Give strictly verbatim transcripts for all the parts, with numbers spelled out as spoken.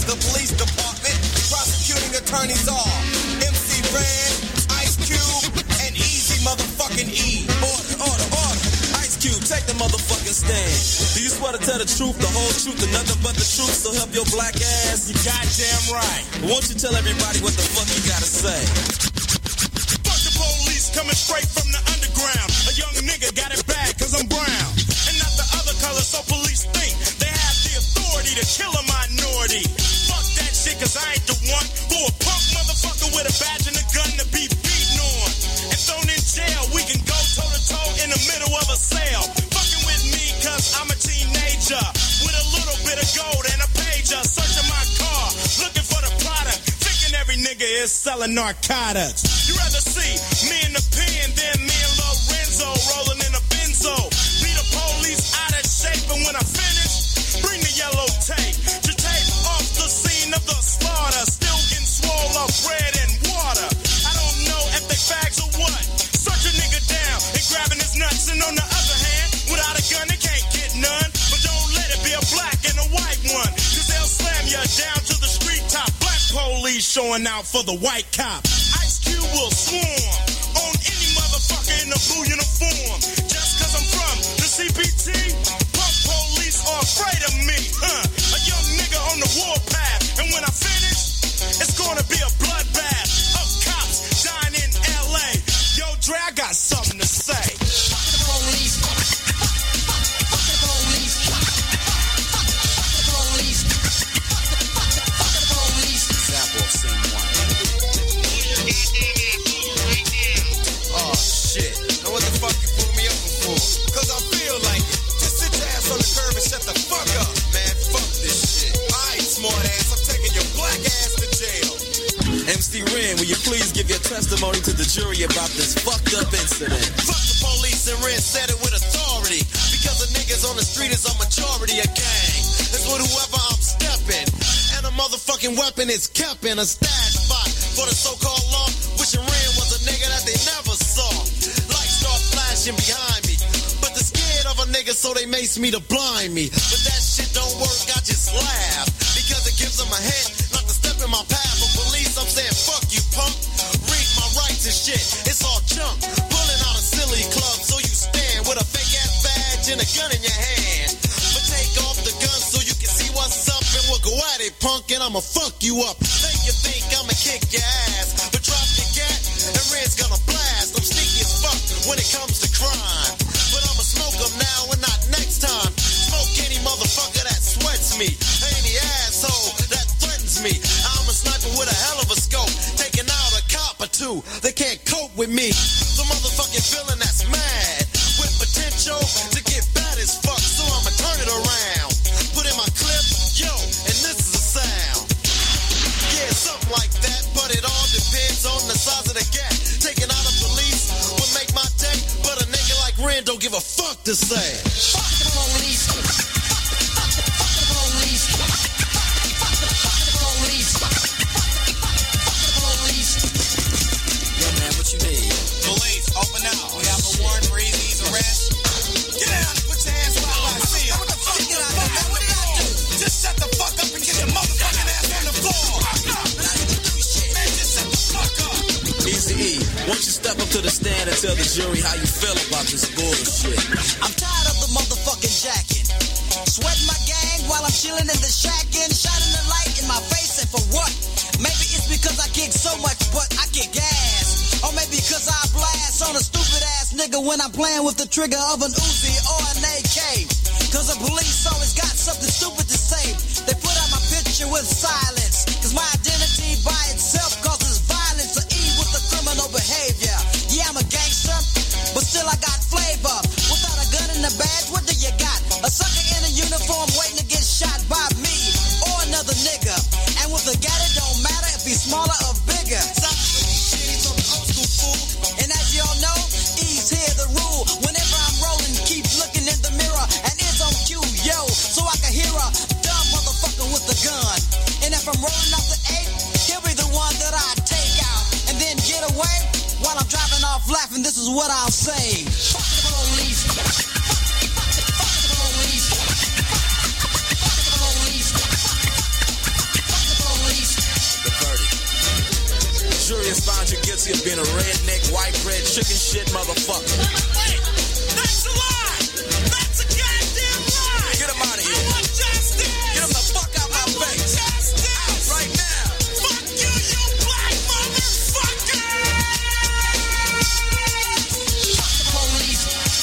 the police department. Prosecuting attorneys are M C Ren, Ice Cube, and Easy motherfucking E. Order, order, order. Ice Cube, take the motherfucking stand. Do you swear to tell the truth, the whole truth, and nothing but the truth, so help your black ass? You goddamn right. Won't you tell everybody what the fuck you gotta say? Fuck the police coming straight from the underground. A young nigga got it bad cause I'm brown. And not the other color, so police think they have the authority to kill a minority. Fuck that shit cause I ain't the one who a punk motherfucker with a badge and a gun to be beaten on. And thrown in jail, we can go toe to toe in the middle of a sale. Fucking with me cause I'm a teenager with a little bit of gold and a pager. Searching my car, looking for the product. Thinking every nigga is selling narcotics. You rather see me in the pen than me and Lorenzo rolling in a benzo. Be the police out of shape, and when I finish, bring the yellow tape to tape off the scene of the slaughter. Still getting swole off bread and water. I don't know if they fags or what. Search a nigga down and grabbing his nuts, and on the other hand, without a gun they can't get none. But don't let it be a black and a white one, cause they'll slam you down to the street top. Black police showing out for the white cop. Ice Cube will swarm on any motherfucker in the blue uniform. Just cause I'm from the C P T, punk police are afraid of me, huh? A young nigga on the warpath, and when I finish, it's gonna be a bloodbath of cops dying in L A. Yo, Dre, I got something to say. Fuck the police. Fuck the police. Fuck the police. Fuck the police. Example of scene one. Oh shit. Now what the fuck you put me up for? Cause I feel like it. Just sit your ass on the curb and shut the fuck up, man. Fuck this shit. Alright, smart ass, I'm taking your black ass to jail. M C Ren, will you please give your testimony to the jury about this fucked up incident? Fuck the police, and Ren said it with authority. Because the niggas on the street is a majority of gang. It's with whoever I'm stepping. And a motherfucking weapon is kept in a stash spot for the so-called law. Wishing Ren was a nigga that they never saw. Lights start flashing behind me, but they're scared of a nigga, so they mace me to blind me. But that shit don't work, I just laugh, because it gives them a hint not to step in my path. For police, I'm saying fuck you, punk. Read my rights and shit, it's all junk. Pulling out a silly club, so you stand with a fake ass badge and a gun in your hand. But take off the gun so you can see what's up, and we'll go at it, punk, and I'ma fuck you up. Think you think I'ma kick your ass, but drop your gat, and Red's gonna blast. I'm sneaky as fuck when it comes to crime, but I'ma smoke them now and not next time. Smoke any motherfucker that sweats me, any asshole that threatens me. I'm a sniper with a hell of a scope, taking out a cop or two. They can't cope with me. The motherfucking villain that's mad with potential to get bad as fuck, so I'ma turn it around. Put in my clip, yo, and this is the sound. Yeah, something like that, but it all depends on the size of the gap. Taking out a police would make my day, but a nigga like Ren don't give a fuck to say. Fuck the police. Fuck the police. Fuck the police. Fuck the police. Yo, man, what you need? Police, open up. We have a warrant for Easy's arrest. Get down and put your hands where I see them. What the fuck? Get out of here. What did I do? Just shut the fuck up and get your motherfucking ass on the floor. Man, just shut the fuck up. Easy E, won't you step up to the stand and tell the jury how you feel about this bullshit? I'm tired of the motherfucking jacking. Sweating my gang while I'm chilling in the shack and shining the light in my face, and for what? Maybe it's because I kick so much, but I kick gas. Or maybe because I blast on a stupid ass nigga when I'm playing with the trigger of an Uzi or an A K. Cause the police always got something stupid to say. They put out my picture with silence, cause my identity by itself causes violence. Or E with the criminal behavior. Yeah, I'm a gangster, but still I got flavor. Without a gun and a badge, what do you got? A sucker in a uniform waiting to get shot by me or another nigga. And with a gat, it don't matter if he's smaller or bigger. And as y'all know, E's here the rule. Whenever I'm rolling, keep looking in the mirror, and it's on cue, yo, so I can hear a dumb motherfucker with a gun. And if I'm rolling off the eight, he'll be the one that I take out and then get away while I'm driving off laughing. This is what I'll say. Fuck the police. Fuck the police. Fuck the police. Fuck courtesy of being a redneck, white bread, chicken shit motherfucker. Wait, that's a lie. That's a goddamn lie. Get him out of here. I want justice. Get him the fuck out my face. Justice. Out right now. Fuck you, you black motherfucker. Fuck the police.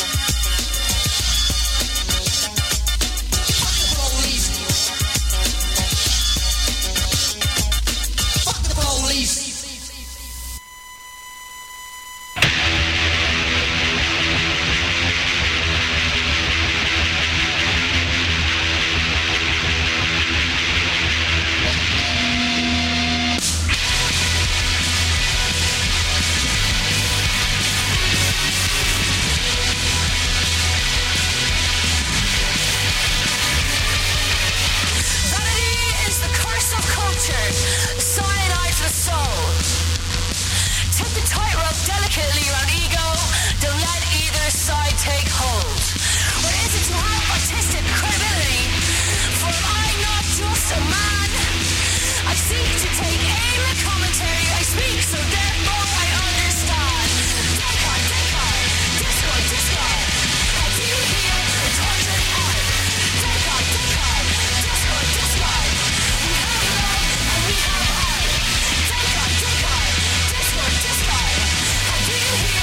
Fuck the police. Fuck the police. Vanity is the curse of culture, cyanide for the soul. Take the tightrope delicately around ego, don't let either side take hold. What is it to have artistic credibility? For am I not just a man? I seek to take aim at commentary I speak, so therefore I understand. Descartes, Descartes, discord, discord. How do you hear the tortured heart? Descartes, Descartes, discord, discord. We have love and we have art. Descartes, Descartes, discord, discord. How do you hear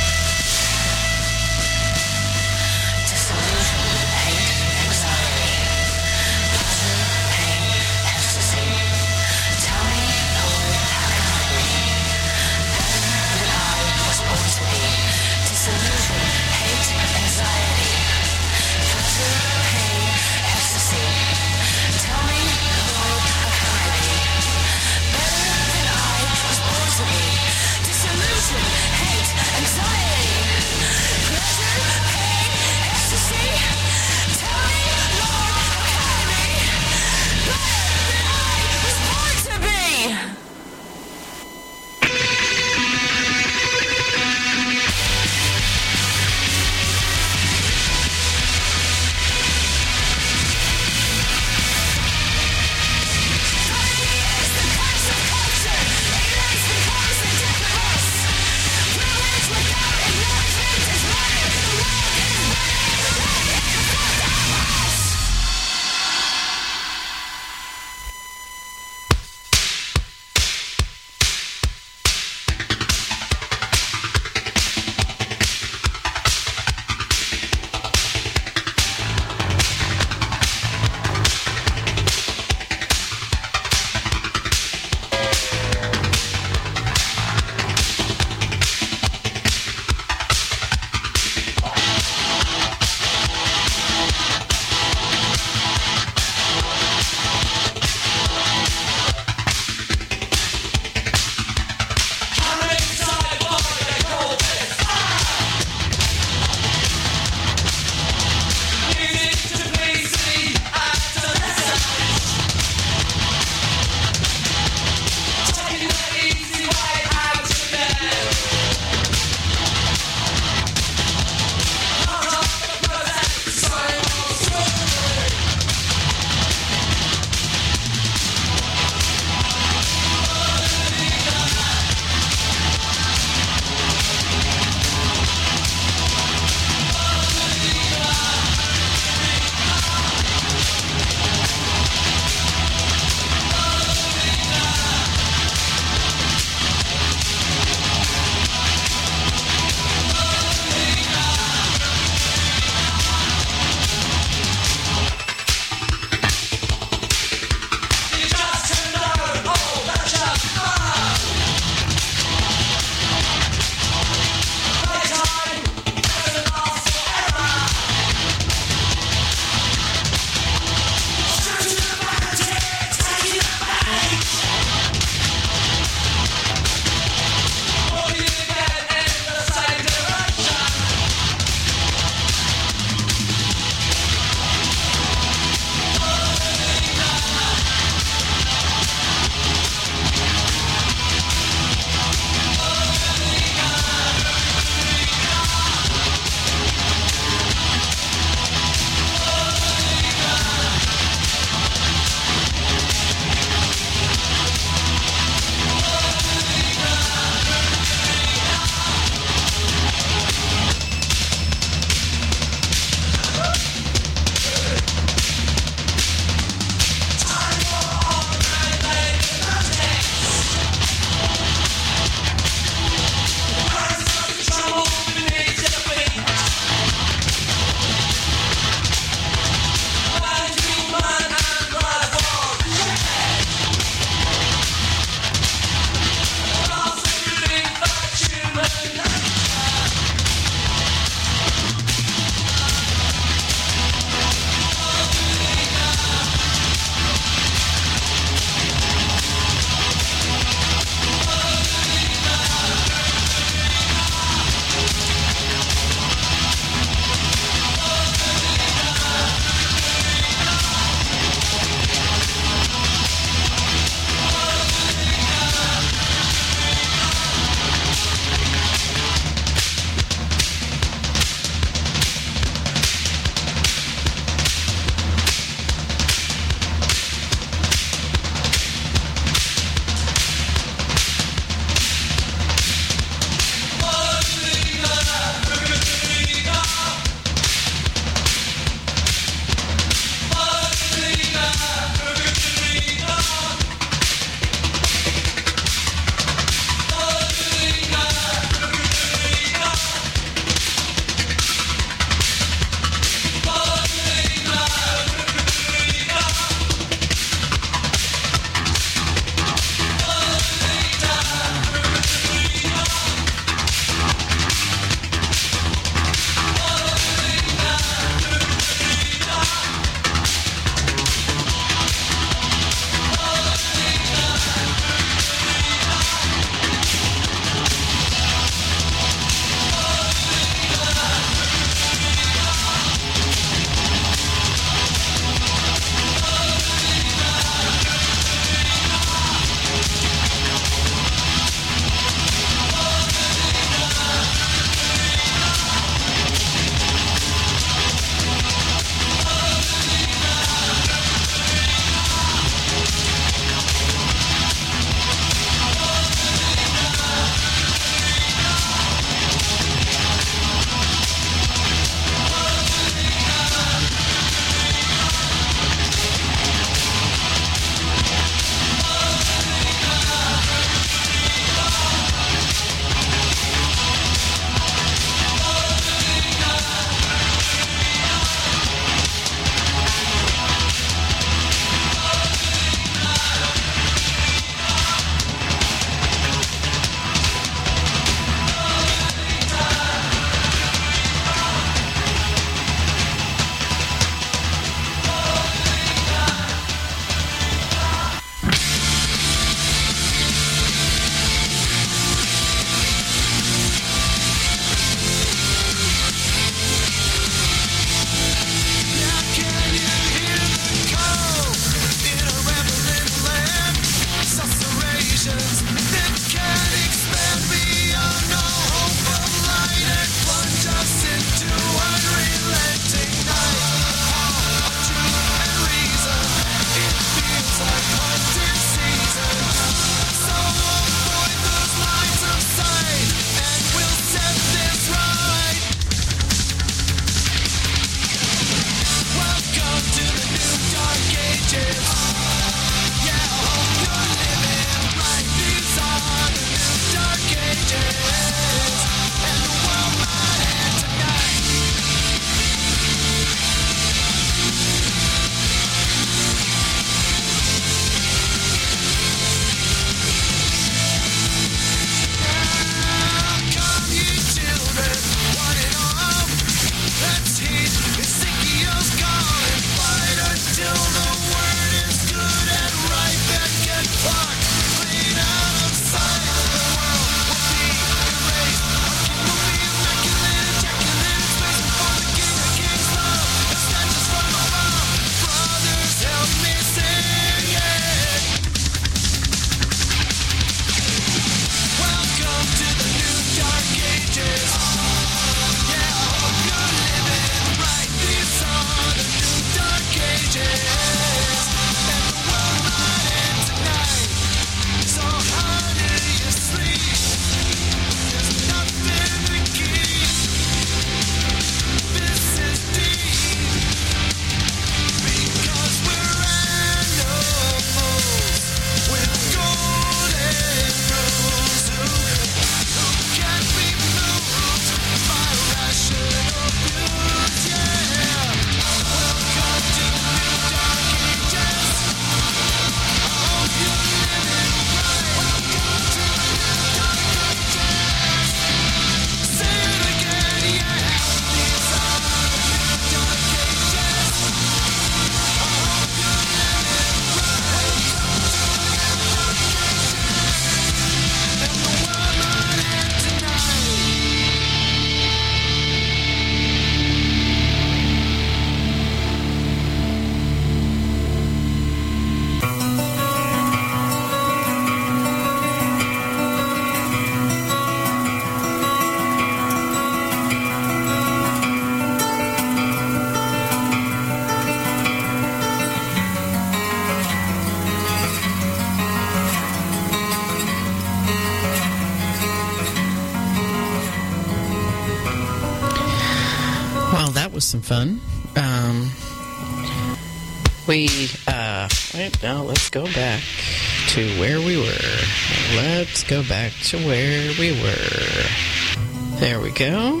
some fun. Um, we, uh, wait, now let's go back to where we were. Let's go back to where we were. There we go.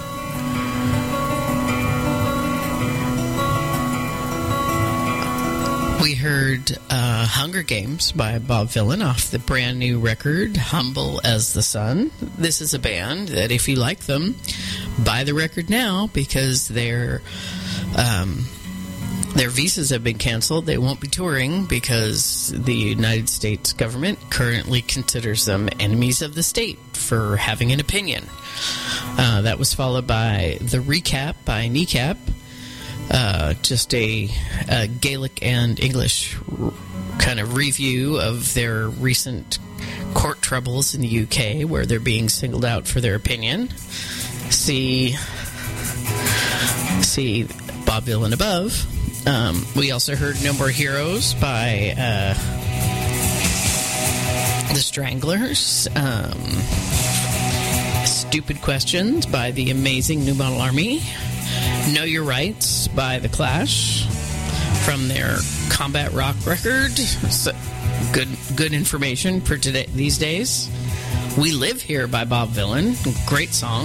We heard uh, Hunger Games by Bob Vylan off the brand new record, Humble as the Sun. This is a band that if you like them, buy the record now because their um, their visas have been canceled. They won't be touring because the United States government currently considers them enemies of the state for having an opinion. Uh, that was followed by The Recap by Kneecap. Uh, just a, a Gaelic and English r- kind of review of their recent court troubles in the U K, where they're being singled out for their opinion. See, see Bob Vylan above. Um, we also heard No More Heroes by uh, The Stranglers. Um, Stupid Questions by the amazing New Model Army. Know Your Rights by The Clash from their combat rock record. So good good information for today these days. We Live Here by Bob Vylan. Great song.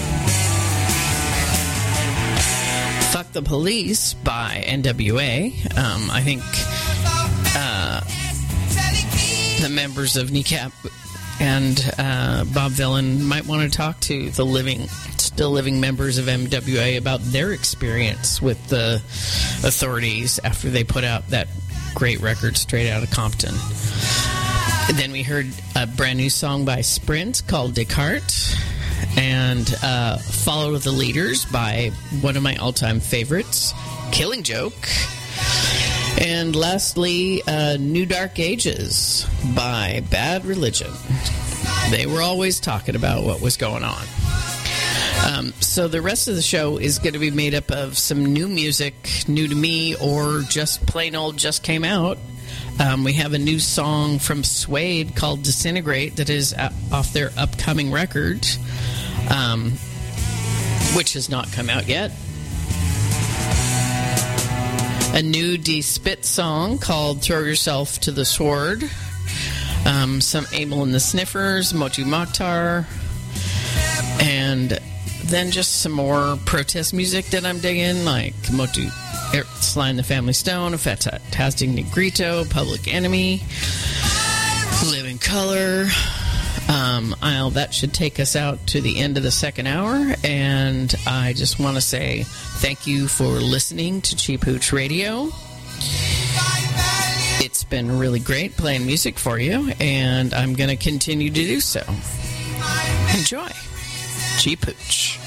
Fuck the Police by N W A. Um, I think uh, the members of Kneecap and uh, Bob Vylan might want to talk to the living, still living members of N W A about their experience with the authorities after they put out that great record, Straight Outta Compton. And then we heard a brand new song by Sprint called Descartes, and uh, Follow the Leaders by one of my all-time favorites, Killing Joke. And lastly, uh, New Dark Ages by Bad Religion. They were always talking about what was going on. Um, so the rest of the show is going to be made up of some new music, new to me, or just plain old just came out. Um, we have a new song from Suede called Disintegrate that is off their upcoming record, um, which has not come out yet. A new D-Spit song called Throw Yourself to the Sword. Um, some Abel and the Sniffers, Motu Mokhtar. And then just some more protest music that I'm digging, like Motu, Sly and the Family Stone, Fantastic Negrito, Public Enemy, Living Color. Um, I'll, that should take us out to the end of the second hour, and I just want to say thank you for listening to Cheap Hooch Radio. It's been really great playing music for you, and I'm going to continue to do so. Enjoy. Cheap Hooch.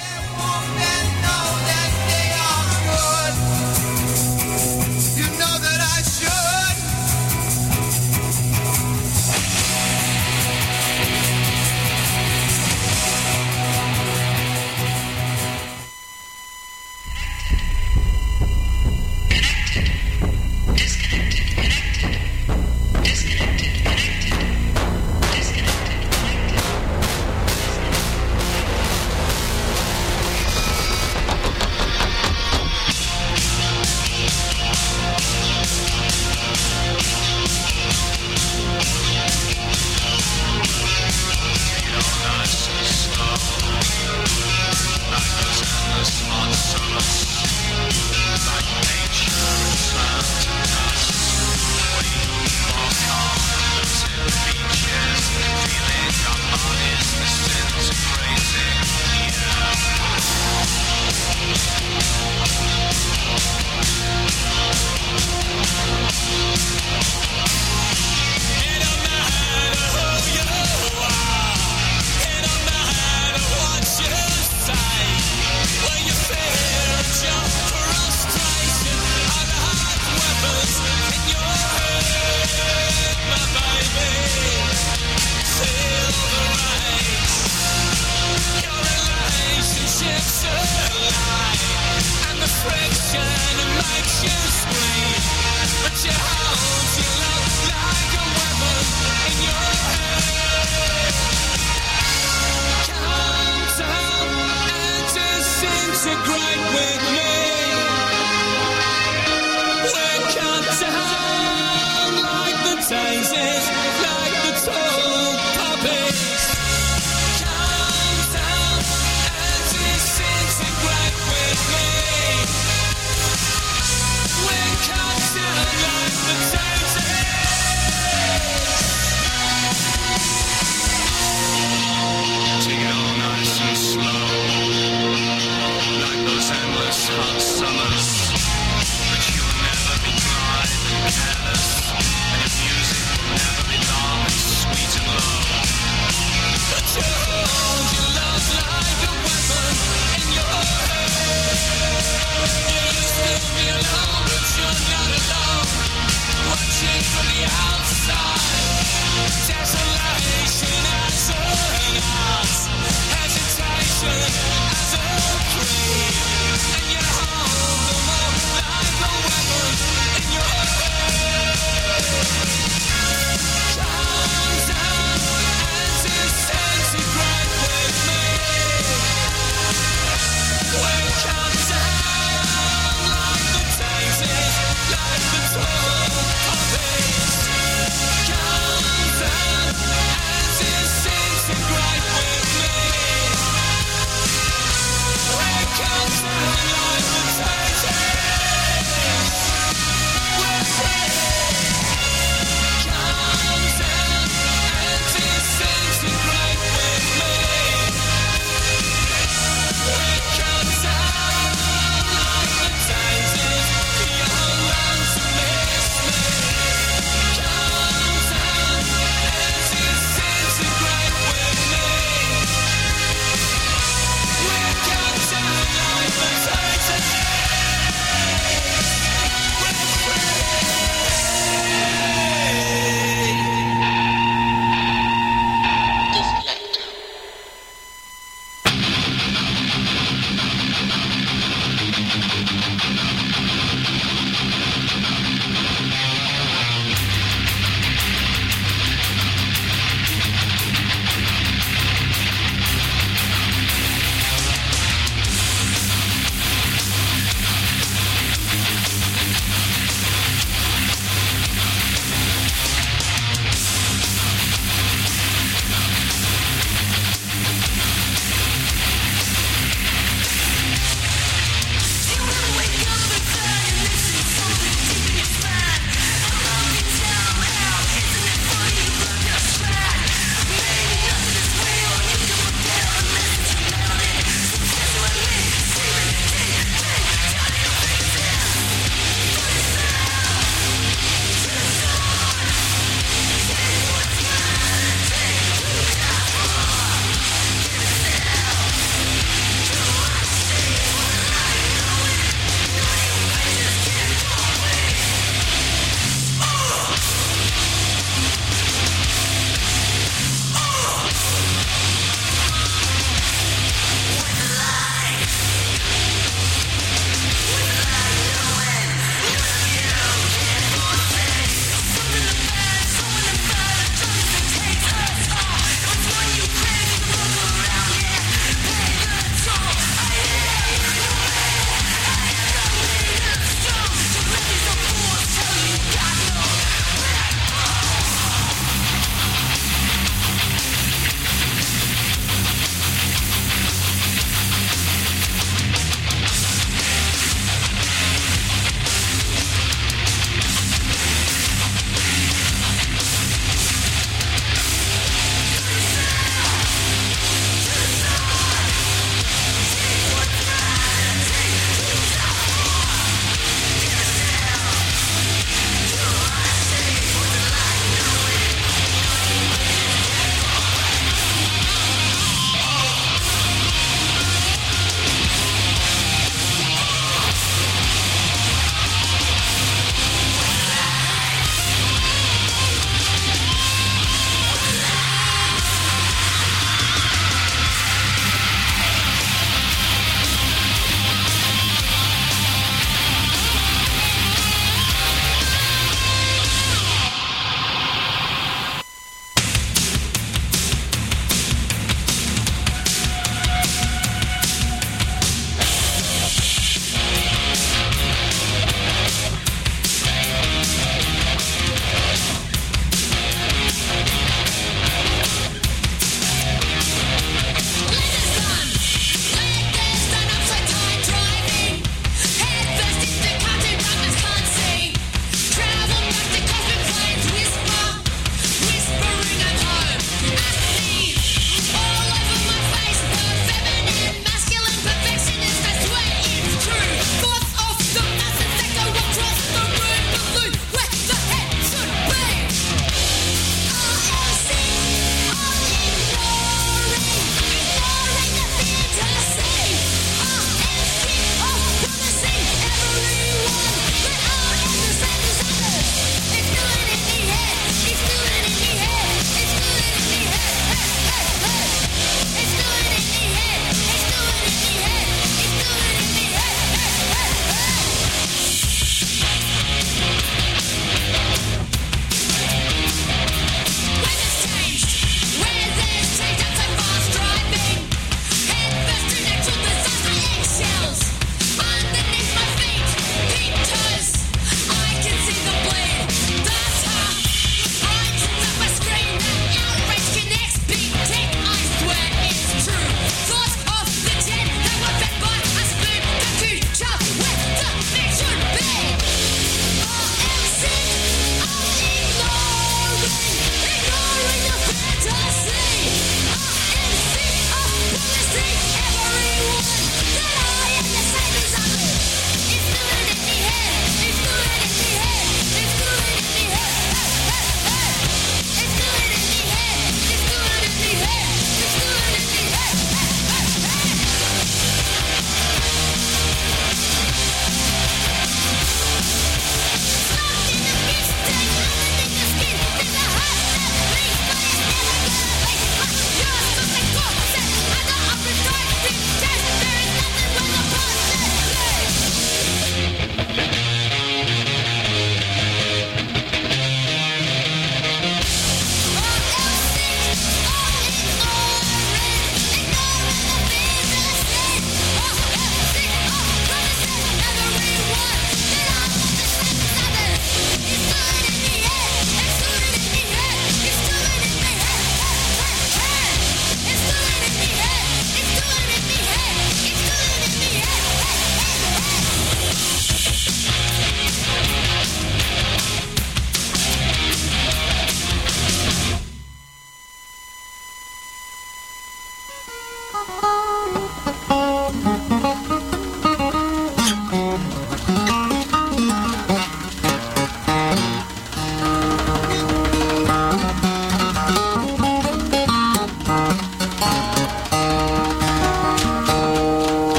Disconnected. You're not alone.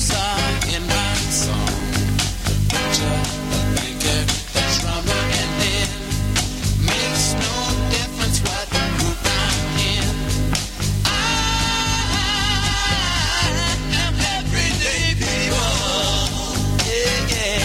guitar in my song. Picture the banker, the drummer, and then makes no difference what group I'm in. I am everyday people. Yeah, yeah.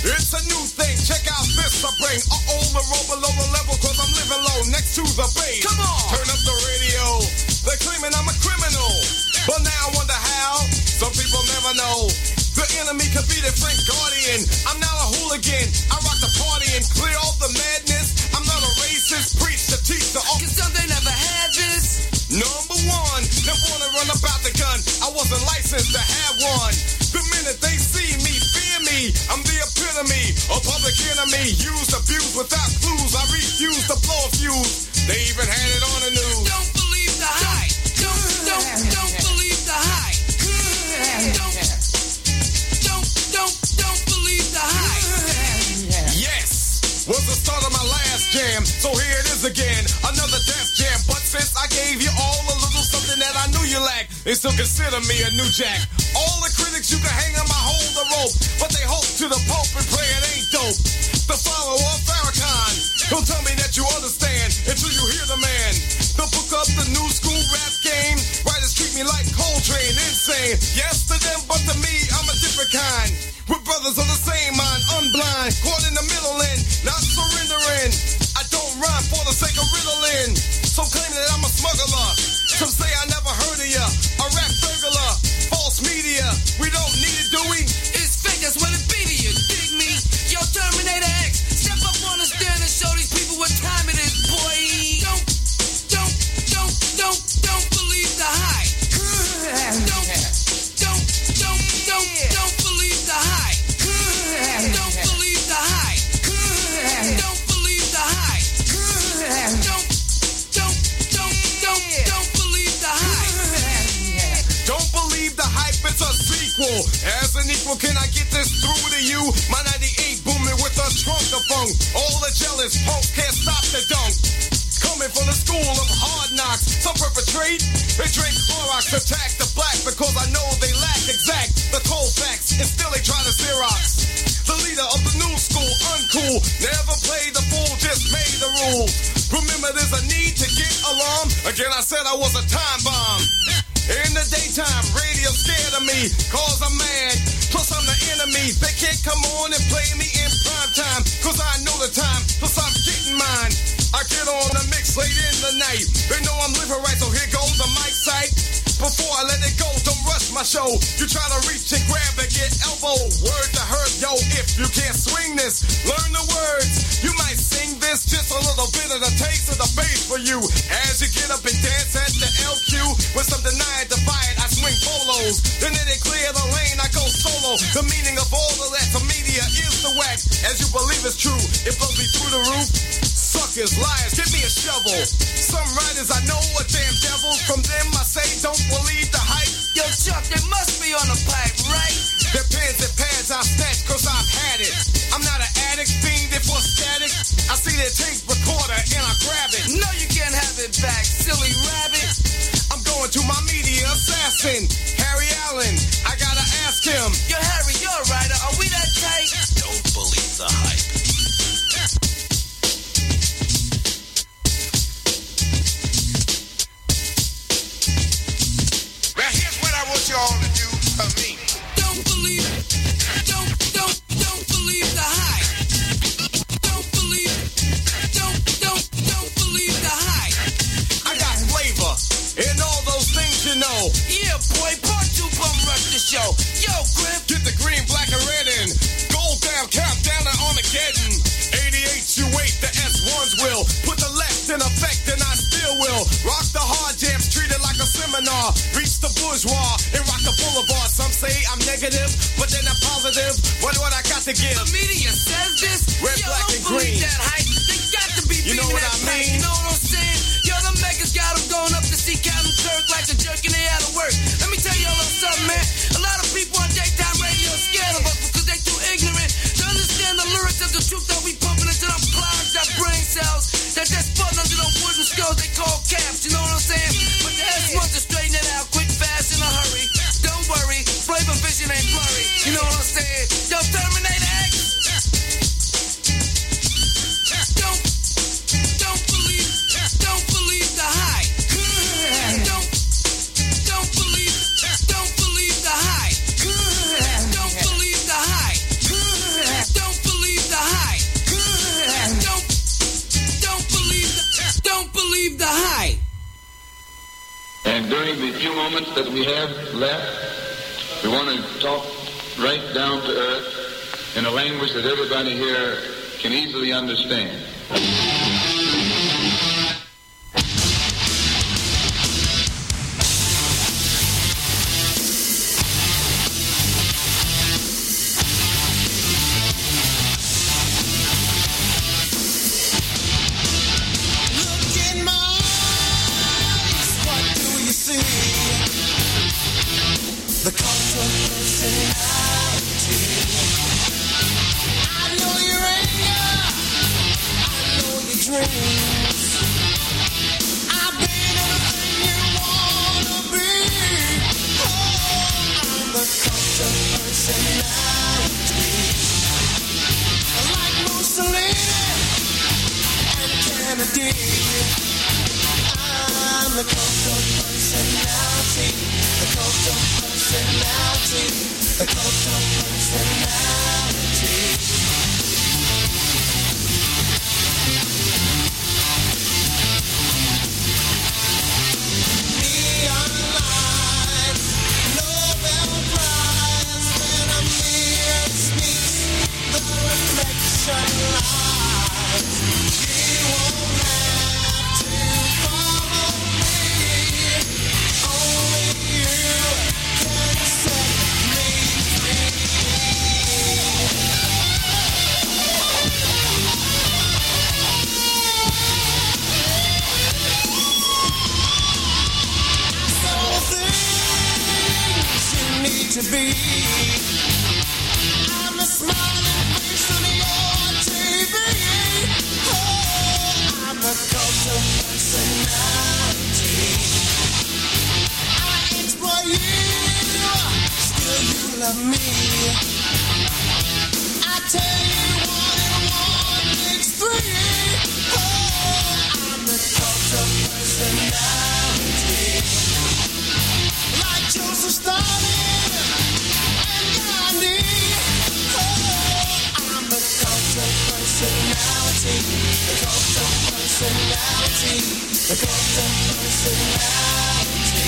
It's a new thing, check out this I bring. Uh-oh, the roll below the level, cause I'm living low next to the base. Come on! Turn up the radio, they're claiming I'm a criminal. But now I wonder how, some people never know. The enemy could be the Frank Guardian. I'm not a hooligan, I rock the party and clear all the madness. I'm not a racist, preach to teach the all. Cause some they never had this. Number one, never wanna run about the gun. I wasn't licensed to have one. The minute they see me, fear me. I'm the epitome of public enemy. Used, abused without clues. I refuse to blow a fuse. They even had it on the news. Don't believe the hype. Don't, don't, don't believe the hype. Don't, don't, don't, don't believe the hype. Yes, was the start of my last jam. So here it is again, another death jam. But since I gave you all a little something that I knew you lacked, they still consider me a new jack. All the critics you can hang on my hold the rope, but they hope to the Pope and pray it ain't dope. The follower of Farrakhan, don't tell me that you understand until you hear the man. They'll book up the new school rap game. Writers treat me like Coltrane, insane. Yes to them, but to me, I'm a different kind. We're brothers of the same mind, unblind, caught in the middle and not surrendering. I don't rhyme for the sake of riddling. Some claim that I'm a smuggler. Some say I never heard of ya. A rap burglar, false media. We don't need it, do we? It's fake, that's what it be to you. Dig me? Yo, Terminator X, step up on the stand and show these people what time it is, boy. Don't, don't, don't, don't, don't believe the hype. Don't, don't, don't, don't, don't believe the hype. Don't believe the hype. Don't believe the hype. Don't, don't, don't, don't, don't believe the hype. Don't believe the hype, it's a sequel. As an equal, can I get this through to you? My ninety-eight booming with a trunk of funk. All the jealous punks can't stop the dunk. Coming from the school of hard knocks, some perpetrate. They drink Clorox, attack the black because I know they lack exact the cold facts, and still they try to Xerox. The leader of the new school, uncool, never played the fool, just made the rules. Remember, there's a need to get alarm. Again, I said I was a time bomb. In the daytime, radio scared of me, cause I'm mad. Plus I'm the enemy, they can't come on and play me in prime time, cause I know the time, plus I'm getting mine. I get on the mix late in the night. They know I'm living right, so here goes the mic sight. Before I let it go, don't rush my show. You try to reach and grab and get elbow. Word to hurt, yo, if you can't swing this, learn the words. You might sing this, just a little bit of the taste of the bass for you. As you get up and dance at the L Q, with some denied defiant, I swing polos. Then they clear the lane, I go solo. The meaning of all of that to media is the whack. As you believe it's true, it blows me through the roof. Suckers, liars, give me a shovel. Some writers I know are damn devils. From them I say don't believe the hype. Yo, Chuck, they must be on the pipe, right? Their pens and pads I snatch cause I've had it. I'm not an addict, fiending for static. I see their tape recorder and I grab it. No, you can't have it back, silly rabbit. I'm going to my media assassin, Harry Allen. I gotta ask him. Yo, Harry, you're a writer. Are we that tight? Don't believe the hype. You all to do for me. Don't believe, don't, don't, don't believe the hype. Don't believe, don't, don't, don't believe the hype. I got flavor and all those things you know. Yeah, boy, part two bum rush the show. Yo, Grip. Get the green, black, and red in. Gold down, countdown to Armageddon. eighty-eight, you wait, the S ones will. Put the left in effect and I still will. Rock the hard jams, treat it like a seminar. Reach the bourgeois and rock the boulevard. Some say I'm negative, but then I'm positive. What what I got to give? The media says this. Red, Yo, black, don't and believe green. that hype. They got to be You know beating what that I pipe. mean? You know what I'm saying? Yo, the megas got them going up to see Captain Kirk like a jerk and they out of work. Let me tell you a little something, man. A lot of people on daytime radio are scared of us because they too ignorant to understand the lyrics of the truth that we pumping into them clouds, that brain cells, that they're spun under them wooden skulls they call caps. You know what I'm saying? But the S ones are straighten it out quick, fast, in a hurry. Don't worry, flavor vision ain't blurry. You know what I'm saying? Yo, Terminator X. Don't, don't believe, don't believe the hype. Don't, don't, moments that we have left, we want to talk right down to earth in a language that everybody here can easily understand. The cult of personality. I know your anger, I know your dreams. I've been everything you wanna be. Oh, I'm the cult of personality. Like Mussolini and Kennedy, I'm the cult of personality. The cult of personality, the cult of personality. Neon lights, Nobel Prize, when a mirror speaks, the reflection lies. You won't have to follow me, only you can set me free. So things you need to be. I'm the smiling face on your T V. Oh, I'm the cult of personality. I exploit you, still you love me. I tell you one and one makes three. Oh, I'm the cult of personality. Like Joseph Stalin and Gandhi. Oh, I'm the cult of personality. The cult of personality. The cult of personality.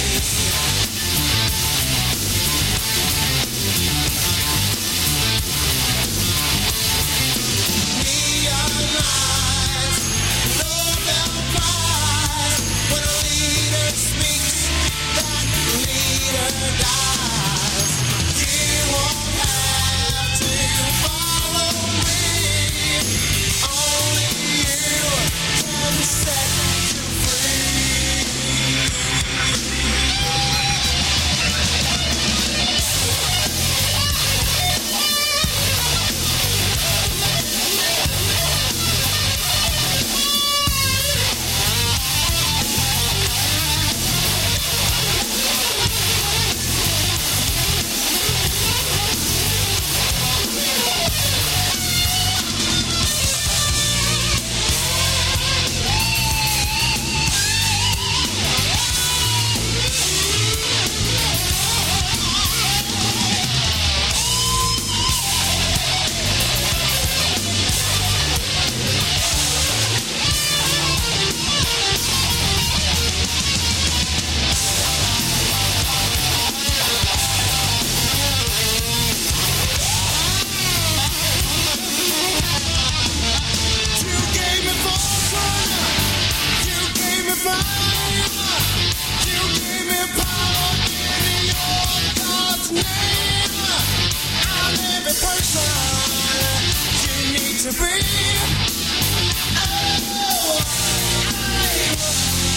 Neon lights, Nobel Prize. When a leader speaks, that leader dies. You won't have to follow me. Only you can set you free. You gave me fortune, you gave me fame, you gave me power in your God's name. I'm every person you need to be. Oh, I'm the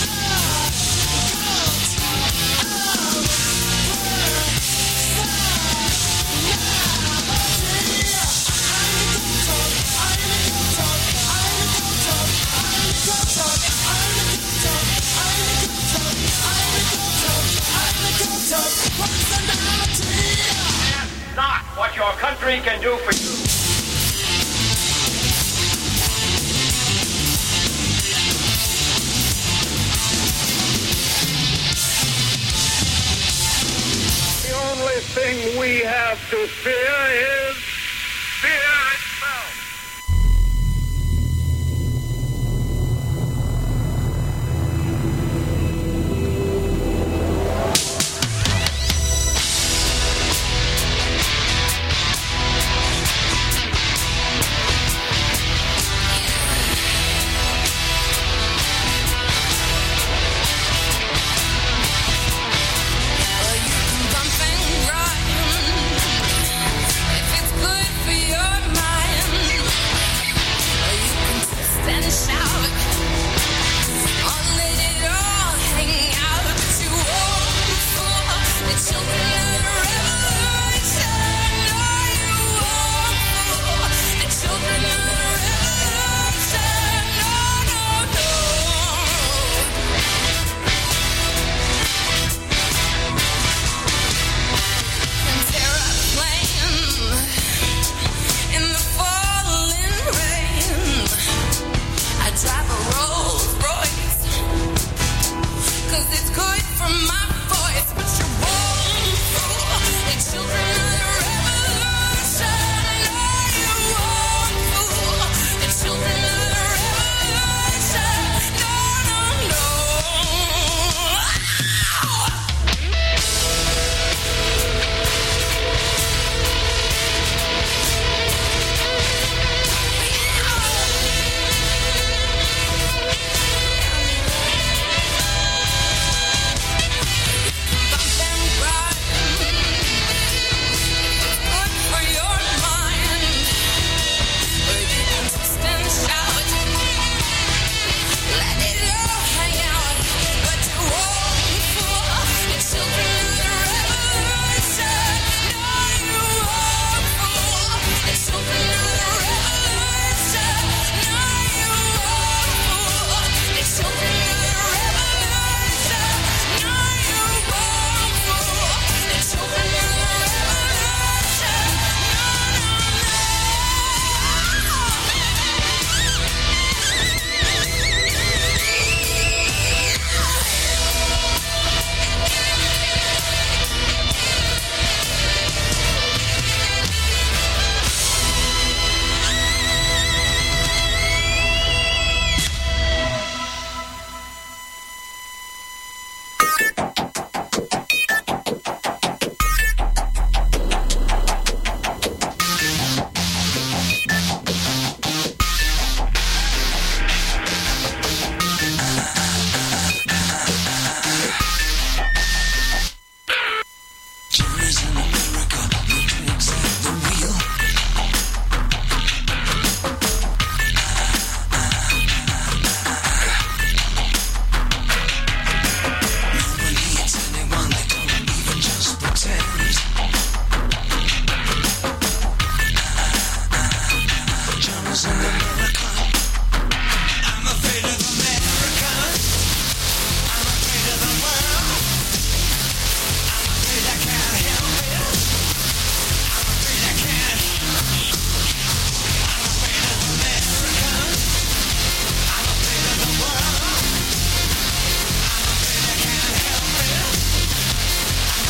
cult of That's not what your country can do for you. The only thing we have to fear is